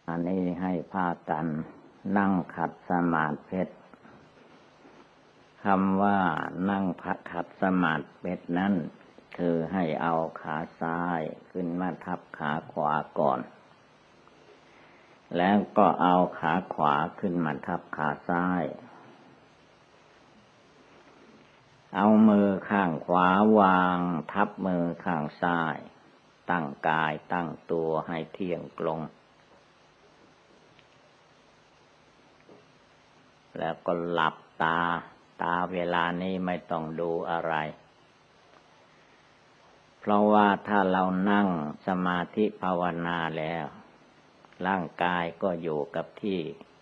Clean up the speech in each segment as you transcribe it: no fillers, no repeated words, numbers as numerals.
อันนี้ให้พากันนั่งขัดสมาธิคำว่านั่งขัดสมาธินั้นคือให้เอาขาซ้ายขึ้นมาทับขาขวาก่อนแล้วก็เอาขาขวาขึ้นมาทับขาซ้ายเอามือข้างขวาวางทับมือข้างซ้ายตั้งกายตั้งตัวให้เที่ยงตรงแล้วก็หลับตาเวลานี้ไม่ต้องดูอะไรเพราะว่าถ้าเรานั่งสมาธิภาวนาแล้วร่างกายก็อยู่กับที่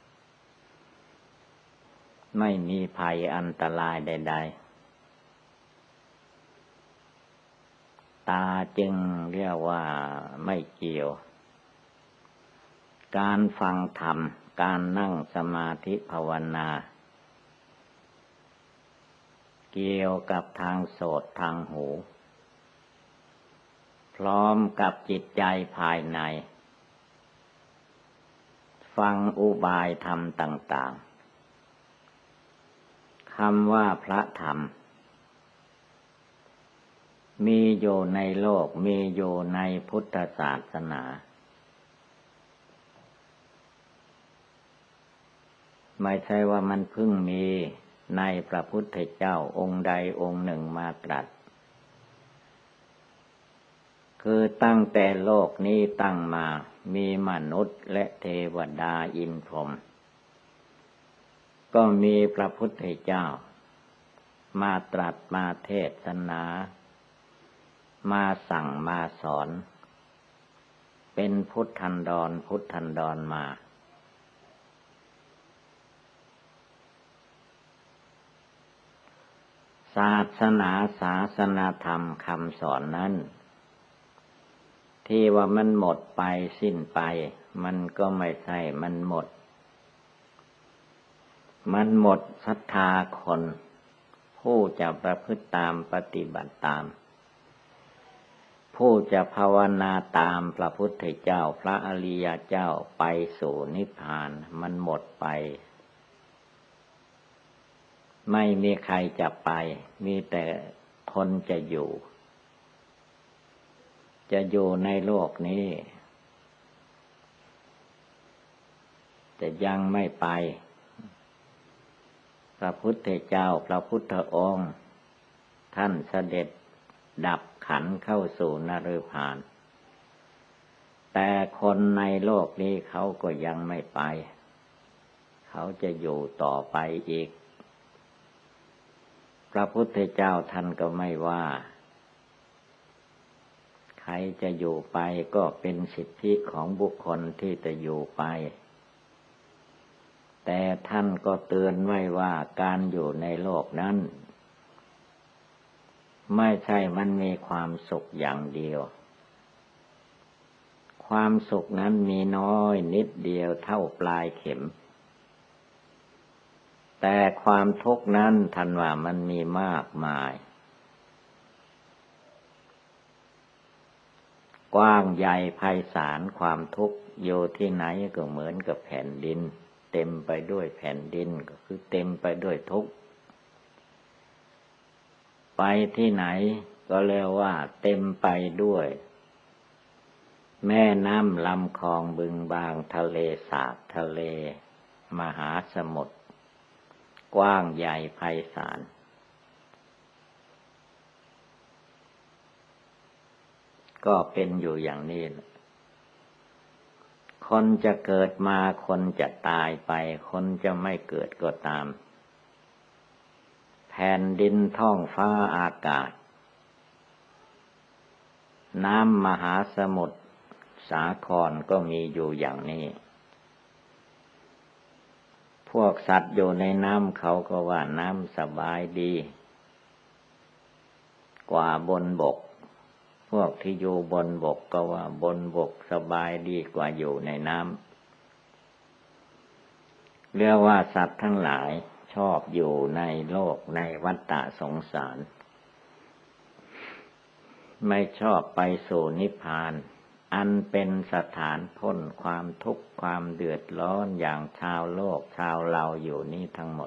ไม่มีภัยอันตรายใดๆตาจึงเรียกว่าไม่เกี่ยวการฟังธรรมการนั่งสมาธิภาวนาเกี่ยวกับทางโสตทางหูพร้อมกับจิตใจภายในฟังอุบายธรรมต่างๆคำว่าพระธรรมมีอยู่ในโลกมีอยู่ในพุทธศาสนาไม่ใช่ว่ามันเพิ่งมีในพระพุทธเจ้าองค์ใดองค์หนึ่งมาตรัสคือตั้งแต่โลกนี้ตั้งมามีมนุษย์และเทวดาอินทร์พรหมก็มีพระพุทธเจ้ามาตรัสมาเทศนามาสั่งมาสอนเป็นพุทธันดรมาศาสนาธรรมคำสอนนั้นที่ว่ามันหมดไปสิ้นไปมันก็ไม่ใช่มันหมดศรัทธาคนผู้จะประพฤติตามปฏิบัติตามผู้จะภาวนาตามพระพุทธเจ้าพระอริยเจ้าไปสู่นิพพานมันหมดไปไม่มีใครจะไปมีแต่คนจะอยู่ในโลกนี้แต่ยังไม่ไปพระพุทธเจ้าพระพุทธองค์ท่านเสด็จดับขันธ์เข้าสู่นรกพานแต่คนในโลกนี้เขาก็ยังไม่ไปเขาจะอยู่ต่อไปอีกพระพุทธเจ้าท่านก็ไม่ว่าใครจะอยู่ไปก็เป็นสิทธิของบุคคลที่จะอยู่ไปแต่ท่านก็เตือนไว้ว่าการอยู่ในโลกนั้นไม่ใช่มันมีความสุขอย่างเดียวความสุขนั้นมีน้อยนิดเดียวเท่าปลายเข็มแต่ความทุกข์นั้นท่านว่ามันมีมากมายกว้างใหญ่ไพศาลความทุกข์อยู่ที่ไหนก็เหมือนกับแผ่นดินเต็มไปด้วยแผ่นดินก็คือเต็มไปด้วยทุกข์ไปที่ไหนก็เรียกว่าเต็มไปด้วยแม่น้ำลำคลองบึงบางทะเลสาบทะเลมหาสมุทรกว้างใหญ่ไพศาลก็เป็นอยู่อย่างนี้คนจะเกิดมาคนจะตายไปคนจะไม่เกิดก็ตามแผ่นดินท้องฟ้าอากาศน้ำมหาสมุทรสาครก็มีอยู่อย่างนี้พวกสัตว์อยู่ในน้ำเขาก็ว่าน้ำสบายดีกว่าบนบกพวกที่อยู่บนบกก็ว่าบนบกสบายดีกว่าอยู่ในน้ำเรียกว่าสัตว์ทั้งหลายชอบอยู่ในโลกในวัฏฏะสงสารไม่ชอบไปสู่นิพพานอันเป็นสถานพ้นความทุกข์ความเดือดร้อนอย่างชาวโลกชาวเราอยู่นี้ทั้งหมด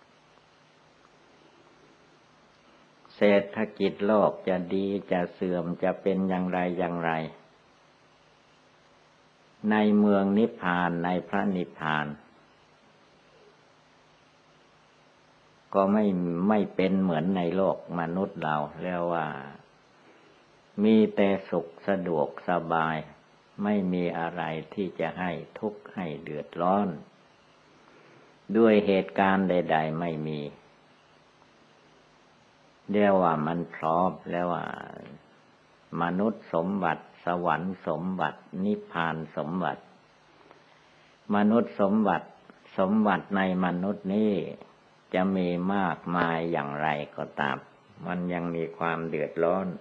เศรษฐกิจโลกจะดีจะเสื่อมจะเป็นอย่างไรอย่างไรในเมืองนิพพานในพระนิพพานก็ไม่เป็นเหมือนในโลกมนุษย์เราเรียกว่ามีแต่สุขสะดวกสบายไม่มีอะไรที่จะให้ทุกข์ให้เดือดร้อนด้วยเหตุการณ์ใดๆไม่มีเรียกว่ามันพร้อมแล้วว่ามนุษย์สมบัติสวรรค์สมบัตินิพพานสมบัติมนุษย์สมบัติในมนุษย์นี้จะมีมากมายอย่างไรก็ตามมันยังมีความเดือดร้อน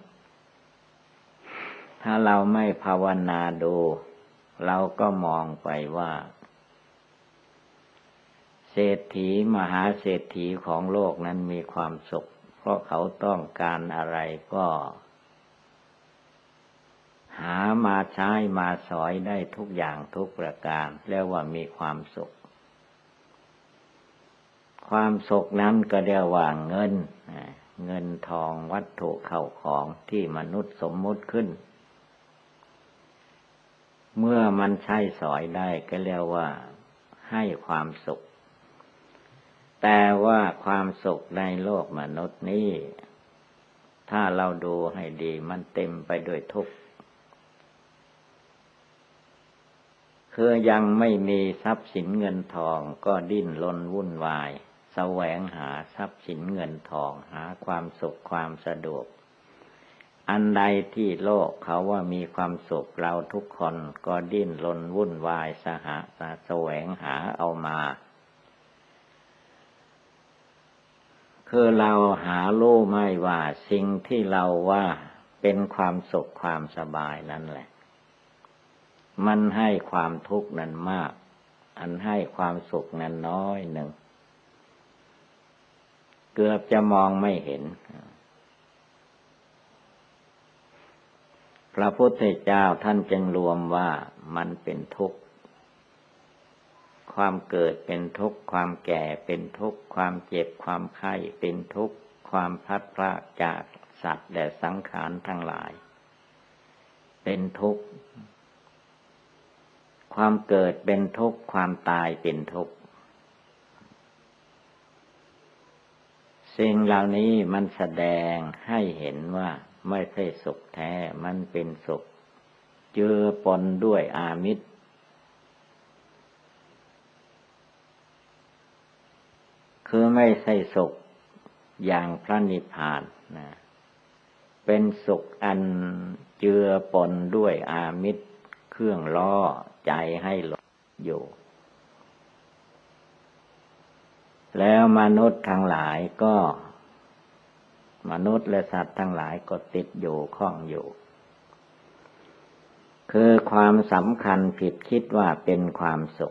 ถ้าเราไม่ภาวนาดูเราก็มองไปว่าเศรษฐีมหาเศรษฐีของโลกนั้นมีความสุขเพราะเขาต้องการอะไรก็หามาใช้มาสอยได้ทุกอย่างทุกประการเรียกว่ามีความสุขความสุขนั้นก็เรียกว่าเงินทองวัตถุเข้าของที่มนุษย์สมมุติขึ้นเมื่อมันใช้สอยได้ก็เรียกว่าให้ความสุขแต่ว่าความสุขในโลกมนุษย์นี้ถ้าเราดูให้ดีมันเต็มไปด้วยทุกข์คือยังไม่มีทรัพย์สินเงินทองก็ดิ้นรนวุ่นวายแสวงหาทรัพย์สินเงินทองหาความสุขความสะดวกอันใดที่โลกเขาว่ามีความสุขเราทุกคนก็ดิ้นรนวุ่นวายแสวงหาเอามาคือเราหารู้ไม่ว่าสิ่งที่เราว่าเป็นความสุขความสบายนั่นแหละมันให้ความทุกข์นั้นมากอันให้ความสุขนั้นน้อยหนึ่งเกือบจะมองไม่เห็นพระพุทธเจ้าท่านจึงรวมว่ามันเป็นทุกข์ความเกิดเป็นทุกข์ความแก่เป็นทุกข์ความเจ็บความไข้เป็นทุกข์ความพลัดพรากจากสัตว์และสังขารทั้งหลายเป็นทุกข์ความเกิดเป็นทุกข์ความตายเป็นทุกข์สิ่งเหล่านี้มันแสดงให้เห็นว่าไม่ใช่สุขแท้มันเป็นสุขเจือปนด้วยอามิตรคือไม่ใช่สุขอย่างพระนิพพานนะเป็นสุขอันเจือปนด้วยอามิตรเครื่องล่อใจให้หลงอยู่แล้วมนุษย์ทั้งหลายก็มนุษย์และสัตว์ทั้งหลายก็ติดอยู่ข้องอยู่คือความสำคัญผิดคิดว่าเป็นความสุข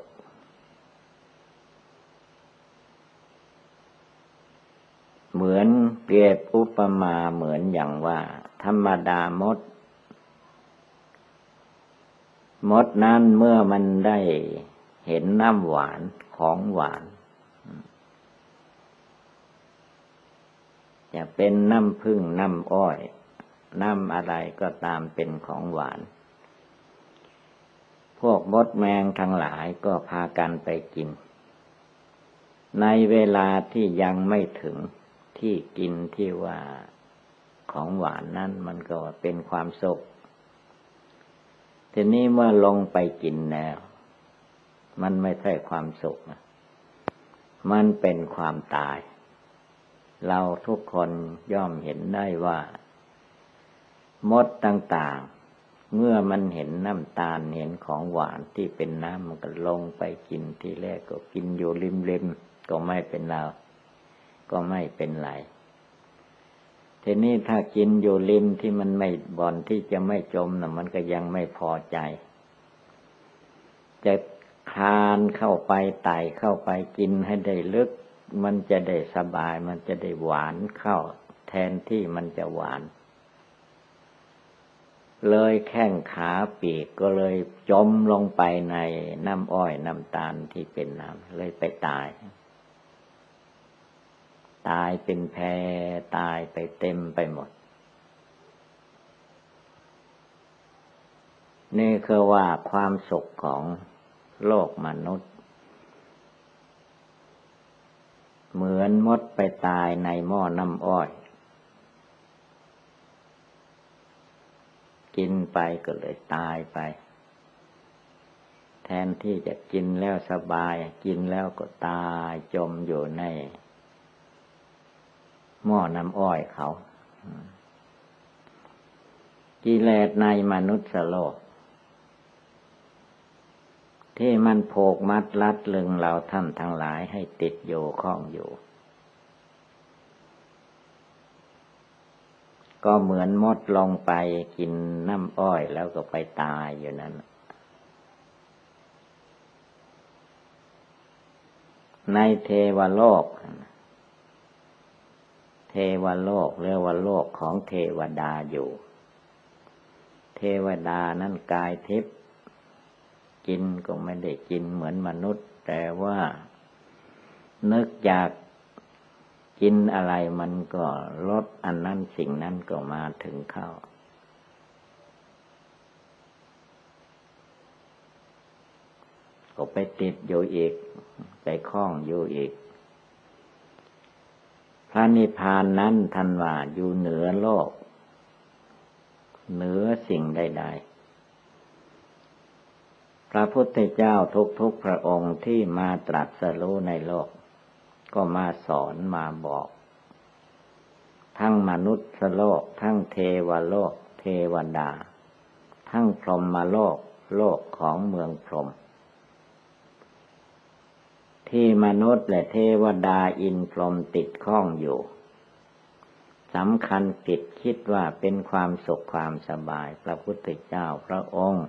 เหมือนเปรียบอุปมาเหมือนอย่างว่าธรรมดามดนั้นเมื่อมันได้เห็นน้ำหวานของหวานจะเป็นน้ำผึ้งน้ำอ้อยน้ำอะไรก็ตามเป็นของหวานพวกมดแมงทั้งหลายก็พากันไปกินในเวลาที่ยังไม่ถึงที่กินที่ว่าของหวานนั้นมันก็เป็นความสุขทีนี้เมื่อลงไปกินแล้วมันไม่ใช่ความสุขมันเป็นความตายเราทุกคนย่อมเห็นได้ว่ามดต่างๆเมื่อมันเห็นน้ำตาลเห็นของหวานที่เป็นน้ำมันก็ลงไปกินทีแรกก็กินอยู่ริมๆก็ไม่เป็นไรก็ไม่เป็นไรทีนี้ถ้ากินอยู่ริมที่มันไม่บ่อนที่จะไม่จมน่ะมันก็ยังไม่พอใจจะคลานเข้าไปไต่เข้าไปกินให้ได้ลึกมันจะได้สบายมันจะได้หวานเข้าแทนที่มันจะหวานเลยแข้งขาปีกก็เลยจมลงไปในน้ำอ้อยน้ำตาลที่เป็นน้ำเลยไปตายเป็นแพตายไปเต็มไปหมดนี่คือว่าความสุขของโลกมนุษย์เหมือนมดไปตายในหม้อน้ำอ้อยกินไปก็เลยตายไปแทนที่จะกินแล้วสบายกินแล้วก็ตายจมอยู่ในหม้อน้ำอ้อยเขากิเลสในมนุษย์โลกที่มันโผกมัดลัดลึงเราท่านทั้งหลายให้ติดอยู่ข้องอยู่ก็เหมือนมดลงไปกินน้ำอ้อยแล้วก็ไปตายอยู่นั้นในเทวโลกเรียกว่าโลกของเทวดาอยู่เทวดานั้นกายทิพย์กินก็ไม่ได้กินเหมือนมนุษย์แต่ว่านึกอยากกินอะไรมันก็ลดอันนั้นสิ่งนั้นก็มาถึงเข้าก็ไปติดอยู่อีกไปคล้องอยู่อีกพระนิพพานนั้นท่านว่าอยู่เหนือโลกเหนือสิ่งใดๆพระพุทธเจ้าทุกพระองค์ที่มาตรัสรู้ในโลกก็มาสอนมาบอกทั้งมนุษย์โลกทั้งเทวโลกเทวดาทั้งพรหมโลกโลกของเมืองพรหมที่มนุษย์และเทวดาอินทร์พรหมติดข้องอยู่สำคัญติดคิดว่าเป็นความสุขความสบายพระพุทธเจ้าพระองค์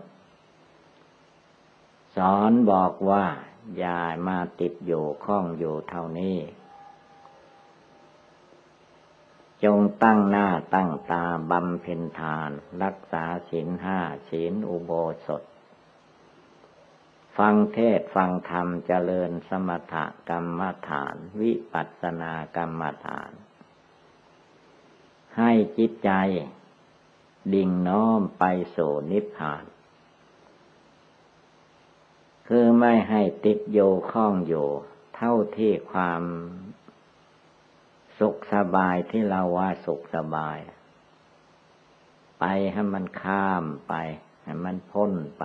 สอนบอกว่าอย่ามาติดอยู่ข้องอยู่เท่านี้จงตั้งหน้าตั้งตาบำเพ็ญทานรักษาศีล 5ศีลอุโบสถฟังเทศน์ฟังธรรมเจริญสมถกรรมฐานวิปัสสนากรรมฐานให้จิตใจดิ่งน้อมไปสู่นิพพานคือไม่ให้ติดโยข้องอยู่เท่าที่ความสุขสบายที่เราว่าสุขสบายไปให้มันข้ามไปให้มันพ้นไป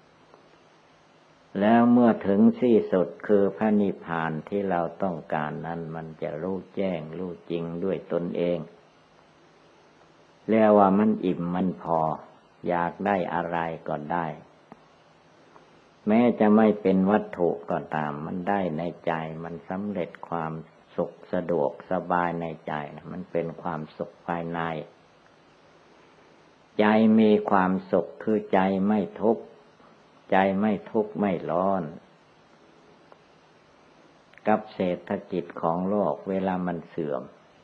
แล้วเมื่อถึงที่สุดคือพระนิพพานที่เราต้องการนั้นมันจะรู้แจ้งรู้จริงด้วยตนเองเรียกว่ามันอิ่มมันพออยากได้อะไรก็ได้แม้จะไม่เป็นวัตถุก็ตามมันได้ในใจมันสำเร็จความสุขสะดวกสบายในใจมันเป็นความสุขภายในใจมีความสุขคือใจไม่ทุกข์ใจไม่ทุกข์ไม่ร้อนกับเศรษฐกิจของโลกเวลามันเสื่อม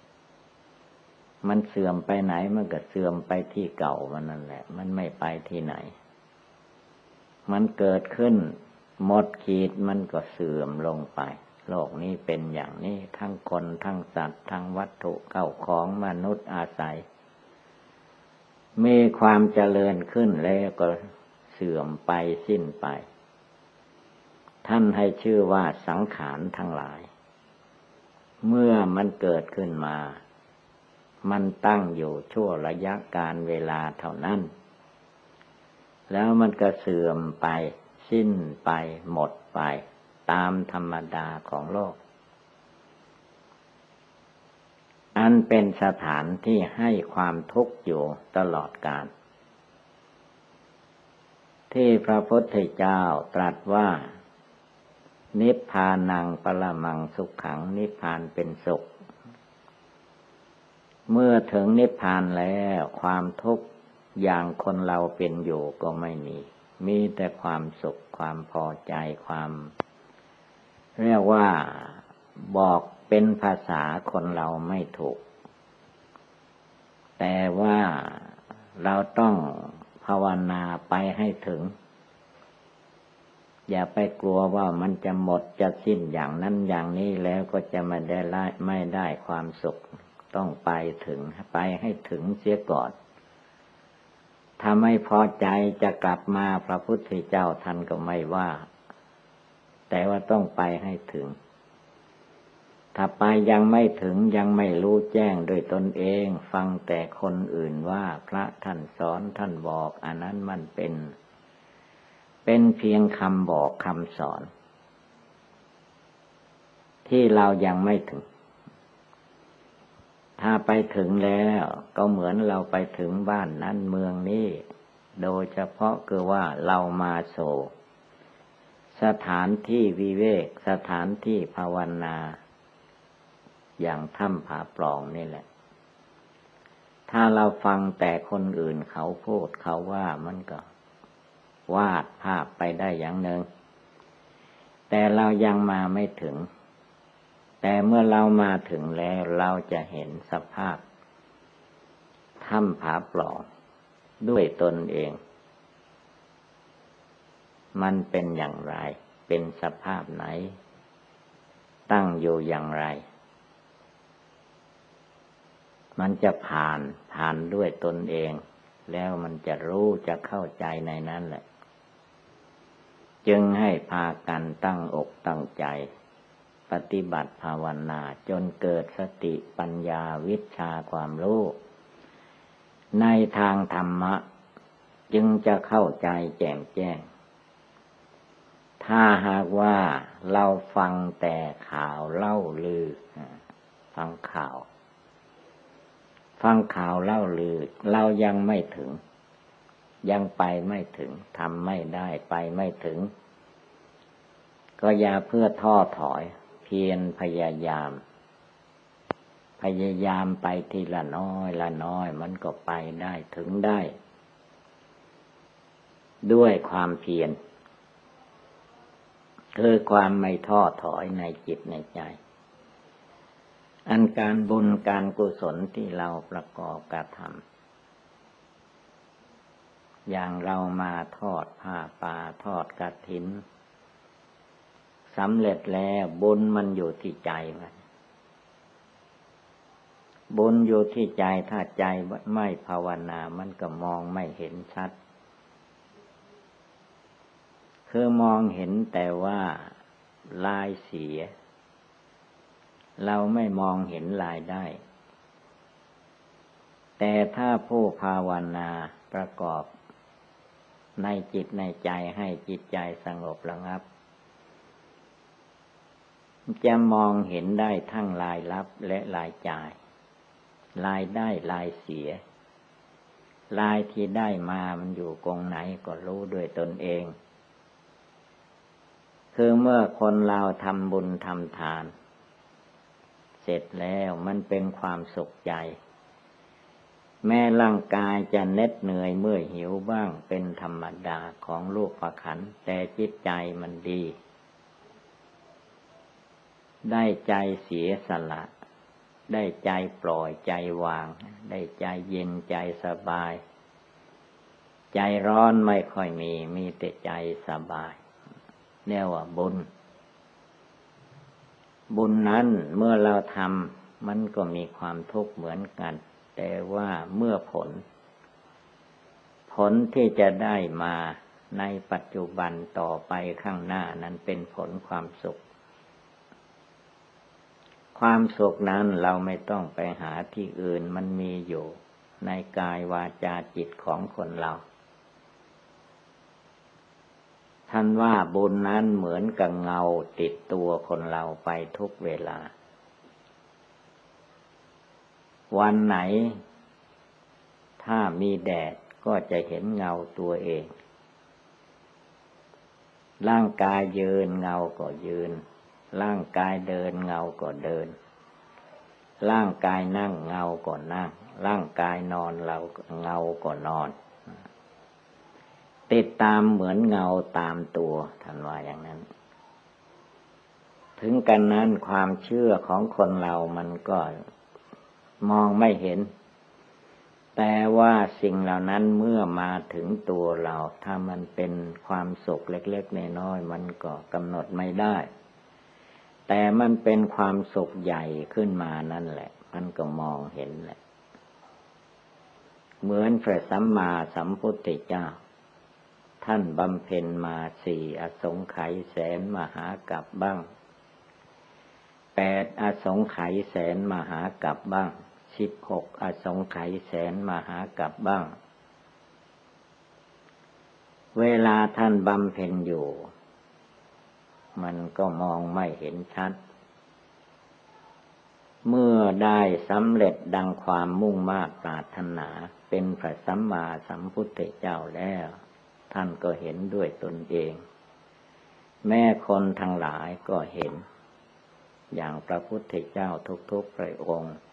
ไปไหนมันก็เสื่อมไปที่เก่ามันนั่นแหละมันไม่ไปที่ไหนมันเกิดขึ้นหมดขีดมันก็เสื่อมลงไปโลกนี้เป็นอย่างนี้ทั้งคนทั้งสัตว์ทั้งวัตถุเข้าของมนุษย์อาศัยมีความเจริญขึ้นแล้วก็เสื่อมไปสิ้นไปท่านให้ชื่อว่าสังขารทั้งหลายเมื่อมันเกิดขึ้นมามันตั้งอยู่ชั่วระยะการเวลาเท่านั้นแล้วมันก็เสื่อมไปสิ้นไปหมดไปตามธรรมดาของโลกอันเป็นสถานที่ให้ความทุกข์อยู่ตลอดกาลที่พระพุทธเจ้าตรัสว่านิพพานังปรมังสุขขังนิพพานเป็นสุขเมื่อถึงนิพพานแล้วความทุกข์อย่างคนเราเป็นอยู่ก็ไม่มีแต่ความสุขความพอใจความเรียกว่าบอกเป็นภาษาคนเราไม่ถูกแต่ว่าเราต้องภาวนาไปให้ถึงอย่าไปกลัวว่ามันจะหมดจะสิ้นอย่างนั้นอย่างนี้แล้วก็จะไม่ได้ความสุขต้องไปถึงไปให้ถึงเสียก่อนถ้าไม่พอใจจะกลับมาพระพุทธเจ้าท่านก็ไม่ว่าแต่ว่าต้องไปให้ถึงถ้าไปยังไม่ถึงยังไม่รู้แจ้งโดยตนเองฟังแต่คนอื่นว่าพระท่านสอนท่านบอกอันนั้นมันเป็นเพียงคำบอกคำสอนที่เรายังไม่ถึงถ้าไปถึงแล้วก็เหมือนเราไปถึงบ้านนั้นเมืองนี้โดยเฉพาะคือว่าเรามาโสสถานที่วิเวกสถานที่ภาวนาอย่างถ้ำผาปล่องนี่แหละถ้าเราฟังแต่คนอื่นเขาพูดเขาว่ามันก็วาดภาพไปได้อย่างหนึ่งแต่เรายังมาไม่ถึงแต่เมื่อเรามาถึงแล้วเราจะเห็นสภาพถ้ำผาปล่องด้วยตนเองมันเป็นอย่างไรเป็นสภาพไหนตั้งอยู่อย่างไรมันจะผ่านด้วยตนเองแล้วมันจะรู้จะเข้าใจในนั้นแหละจึงให้พากันตั้งอกตั้งใจปฏิบัติภาวนาจนเกิดสติปัญญาวิชาความรู้ในทางธรรมะจึงจะเข้าใจแจ่มแจ้งถ้าหากว่าเราฟังแต่ข่าวเล่าลือฟังข่าวเล่าลือเรายังไม่ถึงยังไปไม่ถึงทำไม่ได้ไปไม่ถึงก็อย่าเพื่อท้อถอยเพียรพยายามไปทีละน้อยมันก็ไปได้ถึงได้ด้วยความเพียรคือความไม่ท้อถอยในจิตในใจอันการบุญการกุศลที่เราประกอบกระทำอย่างเรามาทอดผ้าป่าทอดกฐินสำเร็จแล้วบุญมันอยู่ที่ใจมันบุญอยู่ที่ใจถ้าใจไม่ภาวนามันก็มองไม่เห็นชัดคือมองเห็นแต่ว่าลายเสียเราไม่มองเห็นลายได้แต่ถ้าผู้ภาวนาประกอบในจิตในใจให้จิตใจสงบระงับจะมองเห็นได้ทั้งลายรับและลายจ่ายลายได้ลายเสียลายที่ได้มามันอยู่กองไหนก็รู้ด้วยตนเองคือเมื่อคนเราทำบุญทำทานเสร็จแล้วมันเป็นความสุขใจแม้ร่างกายจะเหน็ดเหนื่อยเมื่อยหิวบ้างเป็นธรรมดาของโลกขันธ์แต่จิตใจมันดีได้ใจเสียสละได้ใจปล่อยใจวางได้ใจเย็นใจสบายใจร้อนไม่ค่อยมีแต่ใจสบายเรียกว่าบุญนั้นเมื่อเราทำมันก็มีความทุกข์เหมือนกันแต่ว่าเมื่อผลที่จะได้มาในปัจจุบันต่อไปข้างหน้านั้นเป็นผลความสุขนั้นเราไม่ต้องไปหาที่อื่นมันมีอยู่ในกายวาจาจิตของคนเราท่านว่าบุญนั้นเหมือนกับเงาติดตัวคนเราไปทุกเวลาวันไหนถ้ามีแดดก็จะเห็นเงาตัวเองร่างกายยืนเงาก็ยืนร่างกายเดินเงาก็เดินร่างกายนั่งเงาก็นั่งร่างกายนอนเงาก็นอนติดตามเหมือนเงาตามตัวท่านว่าอย่างนั้นถึงกันนั้นความเชื่อของคนเรามันก็มองไม่เห็นแต่ว่าสิ่งเหล่านั้นเมื่อมาถึงตัวเราถ้ามันเป็นความสุขเล็กๆน้อยๆมันก็กำหนดไม่ได้แต่มันเป็นความสุขใหญ่ขึ้นมานั่นแหละมันก็มองเห็นแหละเหมือนพระสัมมาสัมพุทธเจ้าท่านบำเพ็ญมา4อสงไขยแสนมหากัปบ้าง8อสงไขยแสนมหากัปบ้าง16อสงไขยแสนมหากัปบ้างเวลาท่านบำเพ็ญอยู่มันก็มองไม่เห็นชัดเมื่อได้สำเร็จดังความมุ่งมา่ปรารถนาเป็นพระสัมมาสัมพุทธเจ้าแล้วท่านก็เห็นด้วยตนเองแม้คนทั้งหลายก็เห็นอย่างพระพุทธเจ้าทุกๆพระองค์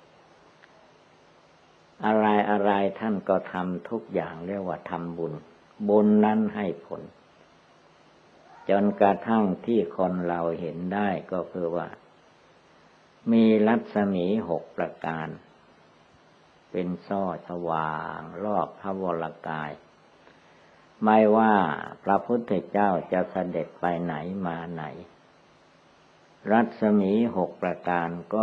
อะไรท่านก็ทำทุกอย่างเรียกว่าทำบุญบุญนั้นให้ผลจนกระทั่งที่คนเราเห็นได้ก็คือว่ามีรัศมี6ประการเป็นส่อสว่างรอบพระวรกายไม่ว่าพระพุทธเจ้าจะเสด็จไปไหนมาไหนรัศมี6ประการก็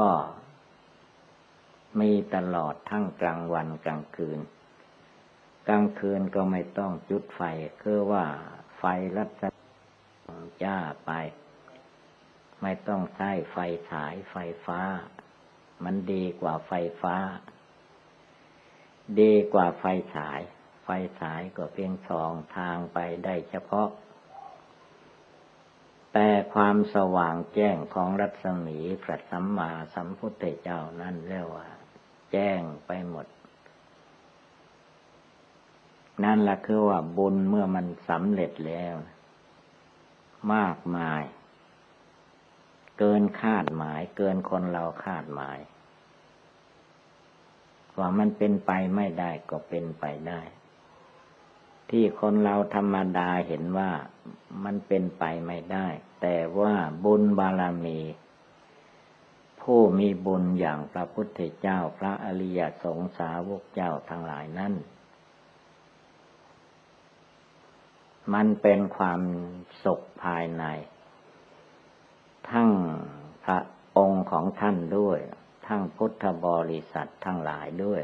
มีตลอดทั้งกลางวันกลางคืนกลางคืนก็ไม่ต้องจุดไฟคือว่าไฟรัศมีจ้าไปไม่ต้องใช้ไฟฉายไฟฟ้ามันดีกว่าไฟฟ้าดีกว่าไฟฉายไฟฉายก็เพียงส่องทางไปได้เฉพาะแต่ความสว่างแจ้งของรัศมีพระสัมมาสัมพุทธเจ้านั่นเรียกว่าแจ้งไปหมดนั่นแหละคือว่าบุญเมื่อมันสำเร็จแล้วมากมายเกินคาดหมายเกินคนเราคาดหมายว่ามันเป็นไปไม่ได้ก็เป็นไปได้ที่คนเราธรรมดาเห็นว่ามันเป็นไปไม่ได้แต่ว่าบุญบารมีผู้มีบุญอย่างพระพุทธเจ้าพระอริยสงฆ์สาวกเจ้าทั้งหลายนั้นมันเป็นความสุขภายในทั้งพระองค์ของท่านด้วยทั้งพุทธบริษัททั้งหลายด้วย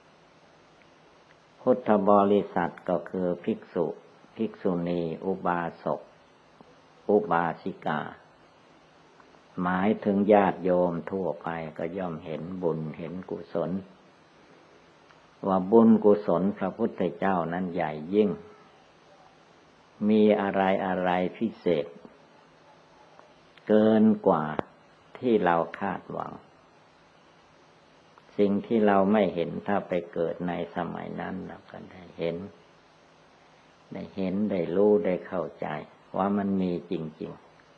พุทธบริษัทก็คือภิกษุภิกษุณีอุบาสกอุบาสิกาหมายถึงญาติโยมทั่วไปก็ย่อมเห็นบุญเห็นกุศลว่าบุญกุศลพระพุทธเจ้านั้นใหญ่ยิ่งมีอะไรพิเศษเกินกว่าที่เราคาดหวังสิ่งที่เราไม่เห็นถ้าไปเกิดในสมัยนั้นเราก็ได้เห็นได้รู้ได้เข้าใจว่ามันมีจริง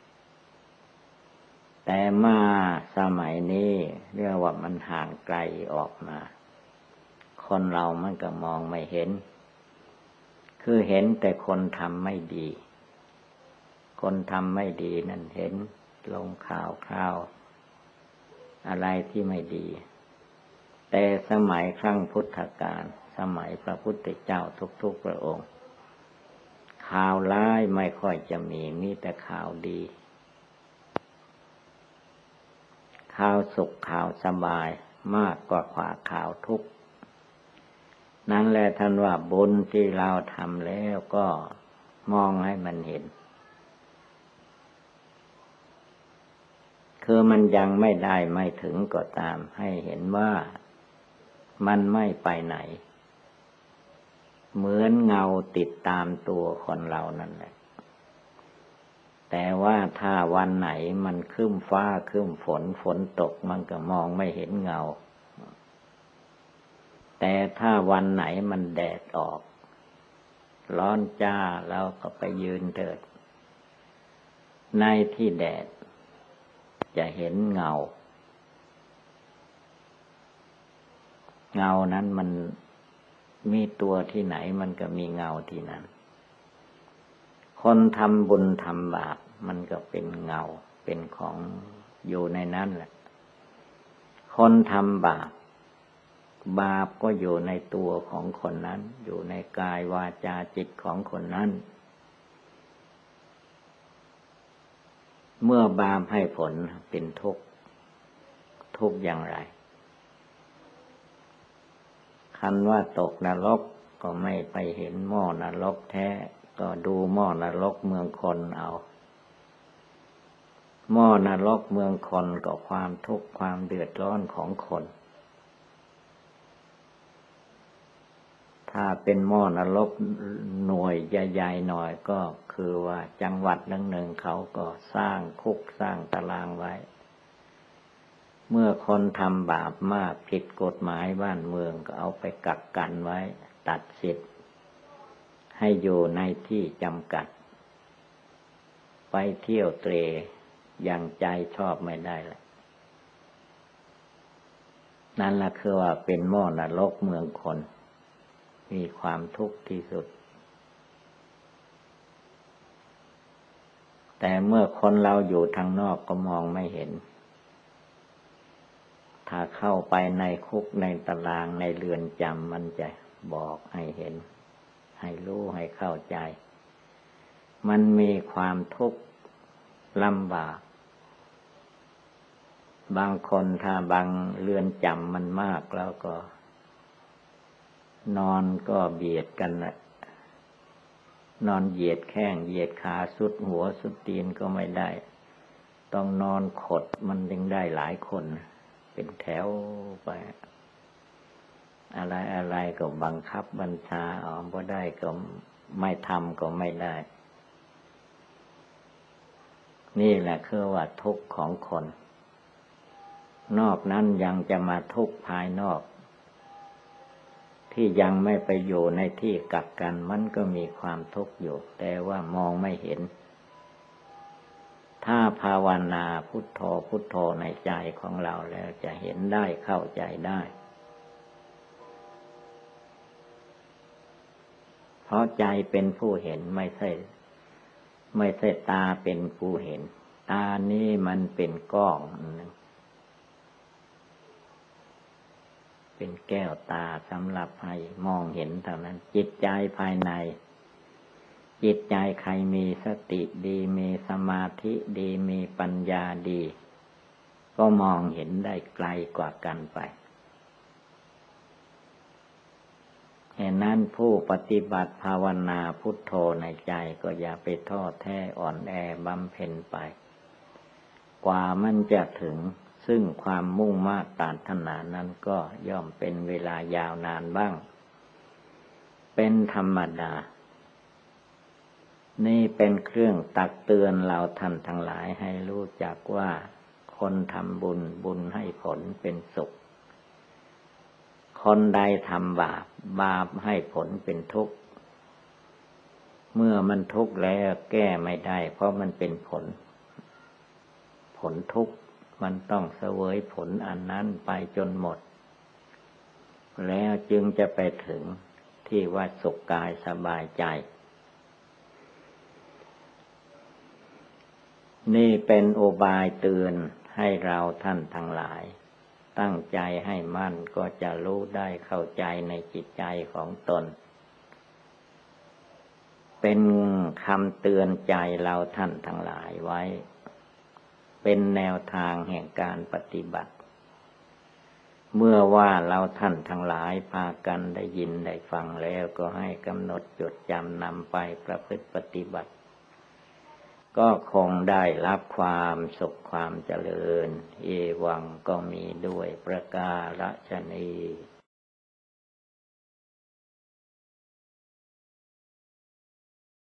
ๆแต่มาสมัยนี้เรียกว่ามันห่างไกลออกมาคนเรามันก็มองไม่เห็นคือเห็นแต่คนทำไม่ดีคนทำไม่ดีนั่นเห็นลงข่าวอะไรที่ไม่ดีแต่สมัยครั้งพุทธกาลสมัยพระพุทธเจ้าทุกๆพระองค์ข่าวร้ายไม่ค่อยจะมีแต่ข่าวดีข่าวสุขข่าวสบายมากกว่าข่าวทุกข์นั่นแหละท่านว่าบุญที่เราทำแล้วก็มองให้มันเห็นคือมันยังไม่ได้ไม่ถึงก็ตามให้เห็นว่ามันไม่ไปไหนเหมือนเงาติดตามตัวคนเรานั่นแหละแต่ว่าถ้าวันไหนมันครึ้มฟ้าครึ้มฝนตกมันก็มองไม่เห็นเงาแต่ถ้าวันไหนมันแดดออกร้อนจ้าแล้วก็ไปยืนเถิดในที่แดดจะเห็นเงานั้นมันมีตัวที่ไหนมันก็มีเงาที่นั้นคนทำบุญทำบาปมันก็เป็นเงาเป็นของอยู่ในนั้นแหละคนทำบาปบาปก็อยู่ในตัวของคนนั้นอยู่ในกายวาจาจิตของคนนั้นเมื่อบาปให้ผลเป็นทุกข์ทุกข์อย่างไรคันว่าตกนรกก็ไม่ไปเห็นหม้อนรกแท้ก็ดูหม้อนรกเมืองคนเอาหม้อนรกเมืองคนก็ความทุกข์ความเดือดร้อนของคนถ้าเป็นหม้อนรกหน่วยใหญ่ๆหน่อยก็คือว่าจังหวัดหนึ่งเขาก็สร้างคุกสร้างตารางไว้เมื่อคนทำบาปมากผิดกฎหมายบ้านเมืองก็เอาไปกักกันไว้ตัดสิทธิ์ให้อยู่ในที่จำกัดไปเที่ยวเตร่อย่างใจชอบไม่ได้เลยนั่นล่ะคือว่าเป็นหม้อนรกเมืองคนมีความทุกข์ที่สุดแต่เมื่อคนเราอยู่ทางนอกก็มองไม่เห็นถ้าเข้าไปในคุกในตารางในเรือนจำมันจะบอกให้เห็นให้รู้ให้เข้าใจมันมีความทุกข์ลำบากบางคนถ้าบางเรือนจำมันมากแล้วก็นอนก็เบียดกันนะนอนเหยียดแข้งเหยียดขาสุดหัวสุดตีนก็ไม่ได้ต้องนอนขดมันจึงได้หลายคนเป็นแถวไปอะไรก็บังคับบัญชาเอาบ่ได้ก็ไม่ทำก็ไม่ได้นี่แหละคือว่าทุกข์ของคนนอกนั้นยังจะมาทุกข์ภายนอกที่ยังไม่ไปอยู่ในที่กักกันมันก็มีความทุกข์อยู่แต่ว่ามองไม่เห็นถ้าภาวนาพุทโธพุทโธในใจของเราแล้วจะเห็นได้เข้าใจได้เพราะใจเป็นผู้เห็นไม่ใช่ตาเป็นผู้เห็นตานี้มันเป็นก้อนเป็นแก้วตาสำหรับให้มองเห็นเท่านั้นจิตใจภายในจิตใจใครมีสติดีมีสมาธิดีมีปัญญาดีก็มองเห็นได้ไกลกว่ากันไปฉะนั้นผู้ปฏิบัติภาวนาพุทโธในใจก็อย่าไปท้อแท้อ่อนแอบำเพ็ญไปกว่ามันจะถึงซึ่งความมุ่งมา่ปรารถนานั้นก็ย่อมเป็นเวลายาวนานบ้างเป็นธรรมดานี่เป็นเครื่องตักเตือนเราท่านทั้งหลายให้รู้จักว่าคนทำบุญบุญให้ผลเป็นสุขคนใดทำบาปบาปให้ผลเป็นทุกข์เมื่อมันทุกข์แล้วแก้ไม่ได้เพราะมันเป็นผลทุกข์มันต้องเสวยผลอันนั้นไปจนหมดแล้วจึงจะไปถึงที่ว่าสุขกายสบายใจนี่เป็นอุบายเตือนให้เราท่านทั้งหลายตั้งใจให้มั่นก็จะรู้ได้เข้าใจในจิตใจของตนเป็นคำเตือนใจเราท่านทั้งหลายไว้เป็นแนวทางแห่งการปฏิบัติเมื่อว่าเราท่านทั้งหลายพากันได้ยินได้ฟังแล้วก็ให้กำหนดจดจำนำไปประพฤติปฏิบัติก็คงได้รับความสุขความเจริญเอวังก็มีด้วยประกาศฉะนี้